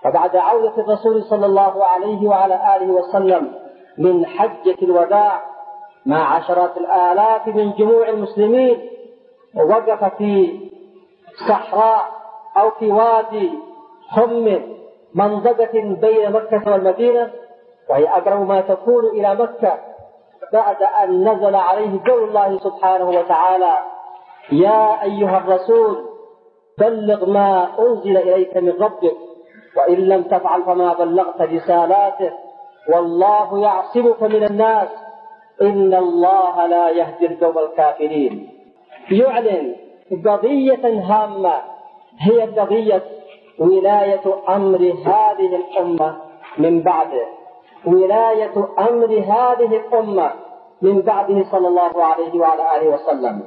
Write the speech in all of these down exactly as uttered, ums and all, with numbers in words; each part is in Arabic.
وبعد عودة الرسول صلى الله عليه وعلى آله وسلم من حجة الوداع مع عشرات الآلاف من جموع المسلمين، ووقف في صحراء أو في وادي حم منضدة بين مكة والمدينة، وهي أقرب ما تكون إلى مكة، بعد أن نزل عليه قول الله سبحانه وتعالى: يا أيها الرسول بلغ ما أنزل إليك من ربك وإن لم تفعل فما بلغت رسالاته والله يعصمك من الناس إن الله لا يهدي القوم الكافرين. يعلن قضية هامة هي قضية ولاية أمر هذه الأمة من بعده، ولاية أمر هذه الأمة من بعده صلى الله عليه وعلى آله وسلم.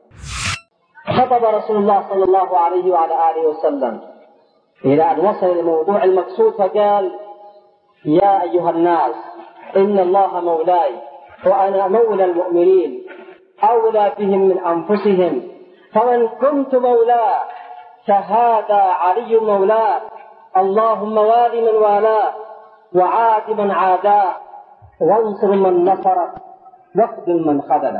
خطب رسول الله صلى الله عليه وعلى آله وسلم إلى أن وصل الموضوع المقصود فقال: يا أيها الناس إن الله مولاي وأنا مولى المؤمنين أولى بهم من أنفسهم، فمن كنت مولاه فهذا علي مولاه، اللهم وال من والاه وعاد من عاداه وانصر من نصره واخذل من خذله.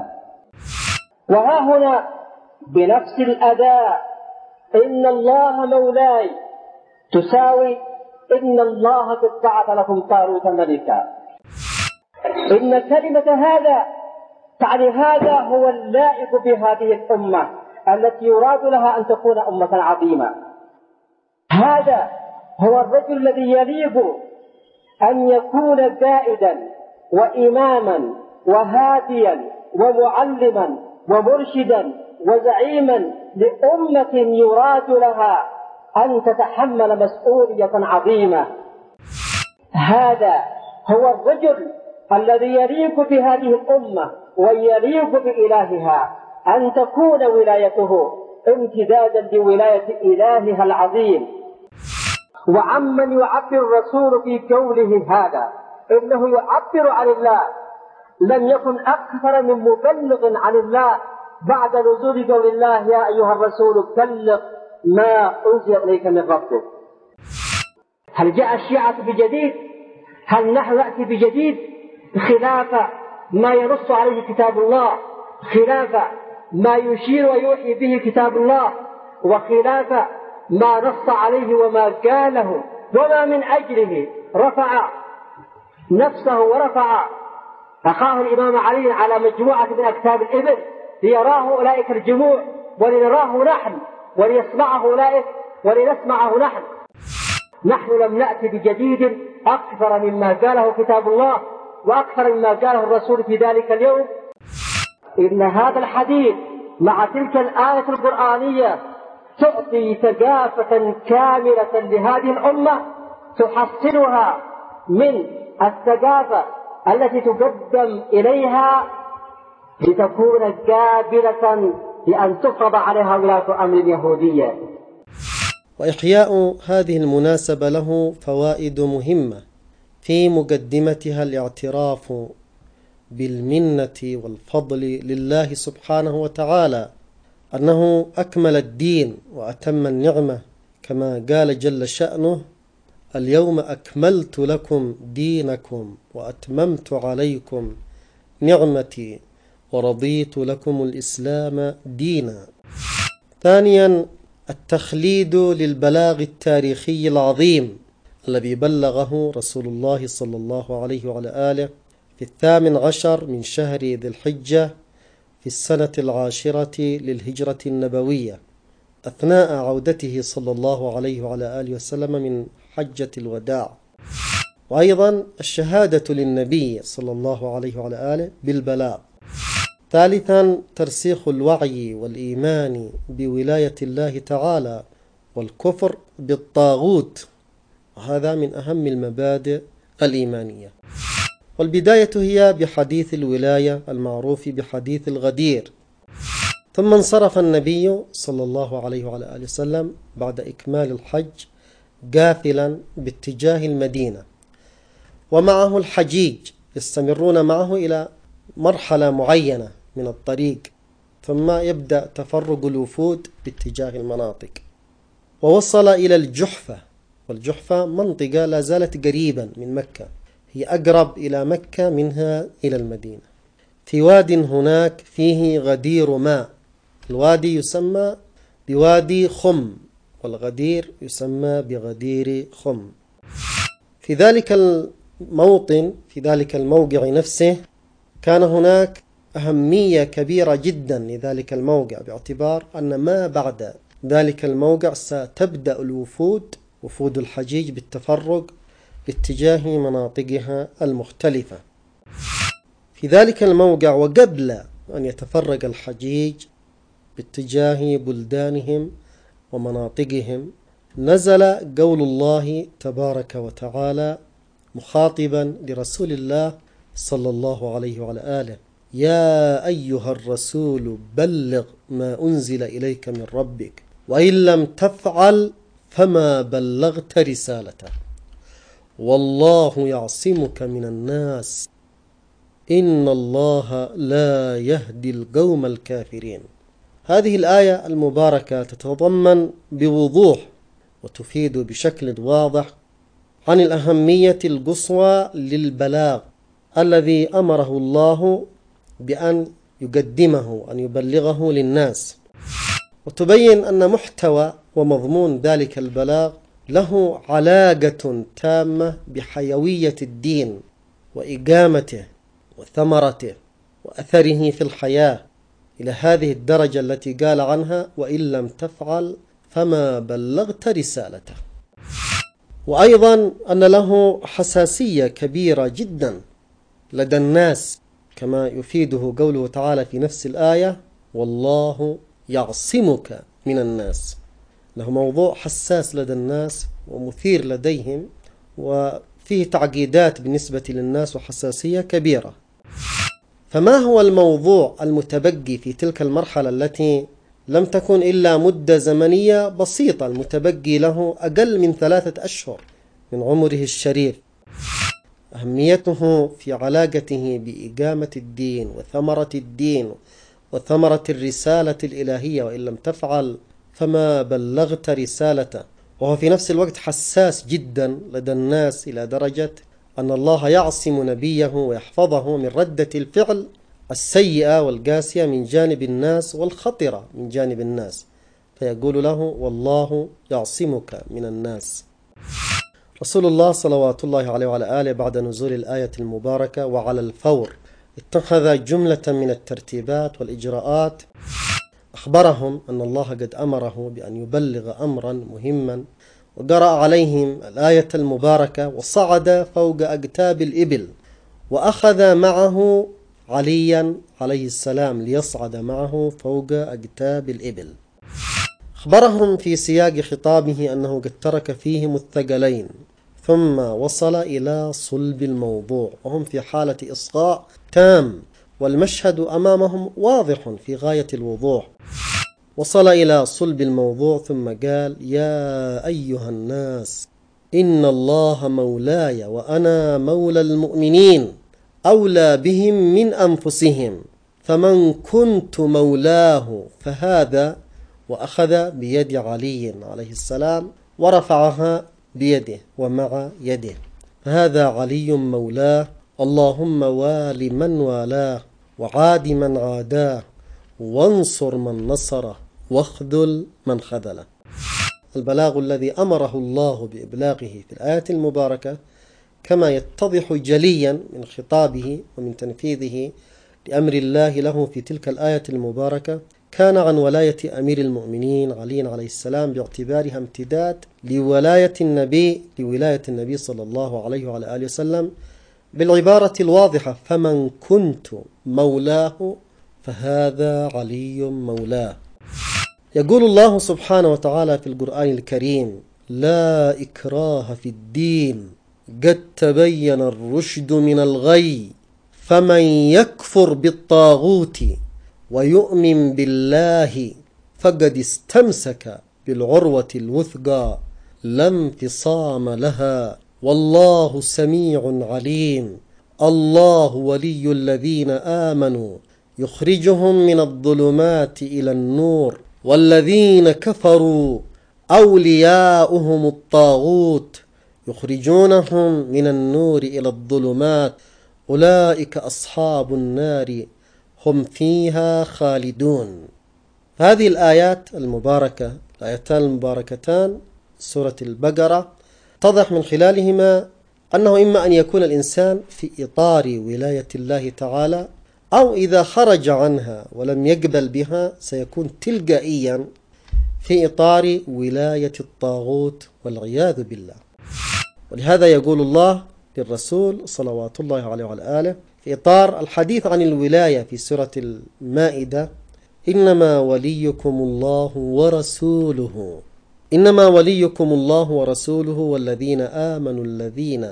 وها هنا بنفس الأداء إن الله مولاي تساوي إن الله قد بعث لكم طالوت ملكا. إن كلمة هذا تعني هذا هو اللائق بهذه الأمة التي يراد لها أن تكون أمة عظيمة. هذا هو الرجل الذي يليق أن يكون قائدا وإماما وهاديا ومعلما ومرشدا وزعيما لأمة يراد لها أن تتحمل مسؤولية عظيمة. هذا هو الرجل الذي يليق بهذه الأمة ويليق بإلهها أن تكون ولايته امتدادا لولاية إلهها العظيم. وعمن يعبر الرسول في قوله هذا إنه يعبر عن الله، لم يكن أكثر من مبلغ عن الله بعد نزول قول الله: يا أيها الرسول بلغ ما أنزل إليك من ربك. هل جاء الشيعة بجديد؟ هل نحن نأتي بجديد خلاف ما ينص عليه كتاب الله، خلاف ما يشير ويوحي به كتاب الله، وخلاف ما نص عليه وما قاله وما من أجله رفع نفسه ورفع أخاه الإمام علي على مجموعة من أكتاب الإبل ليراه أولئك الجموع ولنراه نحن وليسمعه أولئك ولنسمعه نحن. نحن لم نأتي بجديد أكثر مما قاله كتاب الله وأكثر مما قاله الرسول في ذلك اليوم. إن هذا الحديث مع تلك الآية القرآنية تعطي ثقافة كاملة لهذه الأمة تحصلها من الثقافة التي تقدم إليها لتكون قابلة لأن تفرض عليها ولاة أمر يهودية. وإحياء هذه المناسبة له فوائد مهمة، في مقدمتها الاعتراف بالمنة والفضل لله سبحانه وتعالى أنه أكمل الدين وأتم النعمة، كما قال جل شأنه: اليوم أكملت لكم دينكم وأتممت عليكم نعمتي ورضيت لكم الإسلام دينا. ثانيا، التخليد للبلاغ التاريخي العظيم الذي بلغه رسول الله صلى الله عليه وعلى آله في الثامن عشر من شهر ذي الحجة في السنة العاشرة للهجرة النبوية أثناء عودته صلى الله عليه وعلى آله وسلم من حجة الوداع. وأيضا الشهادة للنبي صلى الله عليه وعلى آله بالبلاغ. ثالثا، ترسيخ الوعي والإيمان بولاية الله تعالى والكفر بالطاغوت، وهذا من أهم المبادئ الإيمانية. والبداية هي بحديث الولاية المعروف بحديث الغدير. ثم انصرف النبي صلى الله عليه وعلى آله وسلم بعد إكمال الحج قافلا باتجاه المدينة، ومعه الحجيج يستمرون معه إلى مرحلة معينة من الطريق، ثم يبدأ تفرق الوفود باتجاه المناطق. ووصل إلى الجحفة والجحفة منطقة لا زالت قريبا من مكة، هي أقرب إلى مكة منها إلى المدينة. في واد هناك فيه غدير ماء، الوادي يسمى بوادي خم، والغدير يسمى بغدير خم. في ذلك الموطن، في ذلك الموقع نفسه، كان هناك أهمية كبيرة جدا لذلك الموقع، باعتبار أن ما بعد ذلك الموقع ستبدأ الوفود، وفود الحجيج، بالتفرق باتجاه مناطقها المختلفة. في ذلك الموقع وقبل أن يتفرق الحجيج باتجاه بلدانهم ومناطقهم، نزل قول الله تبارك وتعالى مخاطبا لرسول الله صلى الله عليه وعلى آله: يا أيها الرسول بلغ ما أنزل إليك من ربك وإن لم تفعل فما بلغت رسالته والله يعصمك من الناس إن الله لا يهدي القوم الكافرين. هذه الآية المباركة تتضمن بوضوح وتفيد بشكل واضح عن الأهمية القصوى للبلاغ الذي أمره الله بأن يقدمه، أن يبلغه للناس، وتبين أن محتوى ومضمون ذلك البلاغ له علاقة تامة بحيوية الدين وإقامته وثمرته وأثره في الحياة، إلى هذه الدرجة التي قال عنها: وإن لم تفعل فما بلغت رسالته. وأيضا أن له حساسية كبيرة جدا لدى الناس، كما يفيده قوله تعالى في نفس الآية: والله يعصمك من الناس. له موضوع حساس لدى الناس ومثير لديهم، وفيه تعقيدات بالنسبة للناس وحساسية كبيرة. فما هو الموضوع المتبقي في تلك المرحلة التي لم تكن إلا مدة زمنية بسيطة، المتبقي له أقل من ثلاثة أشهر من عمره الشريف؟ أهميته في علاقته بإقامة الدين وثمرة الدين وثمرة الرسالة الإلهية: وإن لم تفعل فما بلغت رسالته. وهو في نفس الوقت حساس جدا لدى الناس، إلى درجة أن الله يعصم نبيه ويحفظه من ردة الفعل السيئة والقاسية من جانب الناس والخطرة من جانب الناس، فيقول له: والله يعصمك من الناس. رسول الله صلوات الله عليه وعلى آله بعد نزول الآية المباركة وعلى الفور اتخذ جملة من الترتيبات والإجراءات، أخبرهم أن الله قد أمره بأن يبلغ أمرا مهما، وقرأ عليهم الآية المباركة وصعد فوق أقتاب الإبل، وأخذ معه عليا عليه السلام ليصعد معه فوق أقتاب الإبل. أخبرهم في سياق خطابه أنه قد ترك فيهم الثقلين، ثم وصل إلى صلب الموضوع وهم في حالة إصغاء تام، والمشهد أمامهم واضح في غاية الوضوح. وصل إلى صلب الموضوع ثم قال: يا أيها الناس إن الله مولاي وأنا مولى المؤمنين أولى بهم من أنفسهم، فمن كنت مولاه فهذا، وأخذ بيد علي عليه السلام ورفعها بيده ومع يده، فهذا علي مولاه، اللهم وال من والاه وعاد من عاداه وانصر من نصره واخذل من خذله. البلاغ الذي أمره الله بإبلاغه في الآية المباركة كما يتضح جليا من خطابه ومن تنفيذه لأمر الله له في تلك الآية المباركة كان عن ولاية أمير المؤمنين علي عليه السلام، باعتبارها امتداد لولاية النبي لولاية النبي صلى الله عليه وعلى آله وسلم، بالعبارة الواضحة: فمن كنت مولاه فهذا علي مولاه. يقول الله سبحانه وتعالى في القرآن الكريم: لا إكراه في الدين قد تبين الرشد من الغي، فمن يكفر بالطاغوت ويؤمن بالله فقد استمسك بالعروة الوثقى لا انفصام لها والله سميع عليم. الله ولي الذين آمنوا يخرجهم من الظلمات إلى النور والذين كفروا أولياؤهم الطاغوت يخرجونهم من النور إلى الظلمات أولئك أصحاب النار هم فيها خالدون. هذه الآيات المباركة، الآيتان المباركتان سورة البقرة، تضح من خلالهما أنه إما أن يكون الإنسان في إطار ولاية الله تعالى، أو إذا خرج عنها ولم يقبل بها سيكون تلقائيا في إطار ولاية الطاغوت والعياذ بالله. ولهذا يقول الله للرسول صلوات الله عليه وعلى آله في إطار الحديث عن الولاية في سورة المائدة: إنما وليكم الله ورسوله إنما وليكم الله ورسوله والذين آمنوا الذين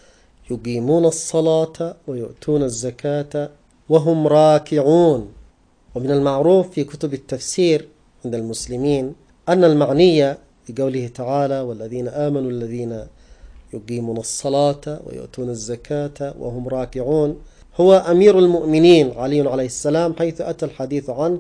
يقيمون الصلاة ويؤتون الزكاة وهم راكعون. ومن المعروف في كتب التفسير عند المسلمين أن المعنية بقوله تعالى والذين آمنوا الذين يقيمون الصلاة ويؤتون الزكاة وهم راكعون هو أمير المؤمنين علي عليه السلام، حيث أتى الحديث عنه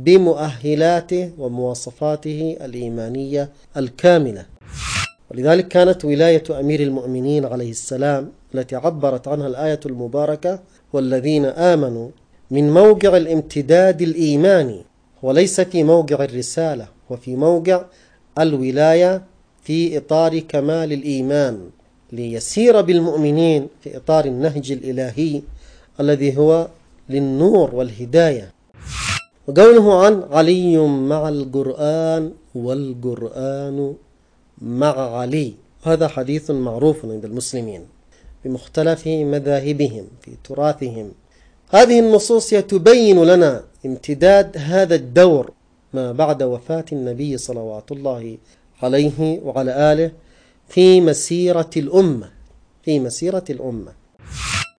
بمؤهلاته ومواصفاته الإيمانية الكاملة. ولذلك كانت ولاية أمير المؤمنين عليه السلام التي عبرت عنها الآية المباركة والذين آمنوا من موقع الامتداد الإيماني، وليس في موقع الرسالة، وفي موقع الولاية في إطار كمال الإيمان، ليسير بالمؤمنين في إطار النهج الإلهي الذي هو للنور والهداية. وقوله عن علي مع القرآن والقرآن مع علي، هذا حديث معروف عند المسلمين بمختلف مذاهبهم في تراثهم. هذه النصوص تبين لنا امتداد هذا الدور ما بعد وفاة النبي صلوات الله عليه وعلى آله في مسيرة الأمة في مسيرة الأمة